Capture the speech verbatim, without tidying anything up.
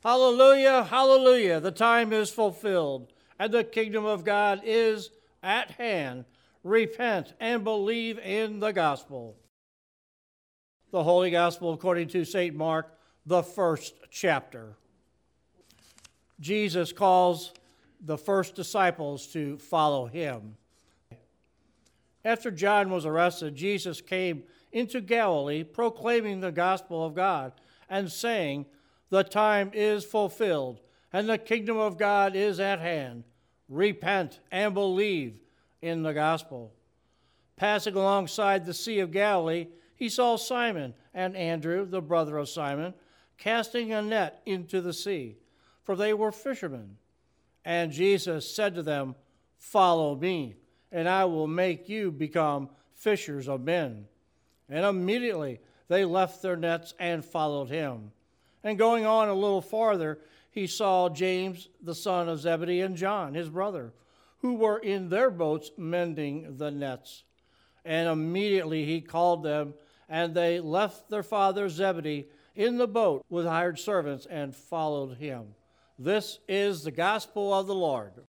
Hallelujah, hallelujah. The time is fulfilled, and the kingdom of God is at hand. Repent and believe in the gospel. The Holy Gospel according to Saint Mark, the first chapter. Jesus calls the first disciples to follow him. After John was arrested, Jesus came into Galilee, proclaiming the gospel of God and saying, "The time is fulfilled, and the kingdom of God is at hand. Repent and believe in the gospel." Passing alongside the Sea of Galilee, he saw Simon and Andrew, the brother of Simon, casting a net into the sea, for they were fishermen. And Jesus said to them, "Follow me, and I will make you become fishers of men." And immediately they left their nets and followed him. And going on a little farther, he saw James, the son of Zebedee, and John, his brother, who were in their boats mending the nets. And immediately he called them, and they left their father Zebedee in the boat with hired servants and followed him. This is the gospel of the Lord.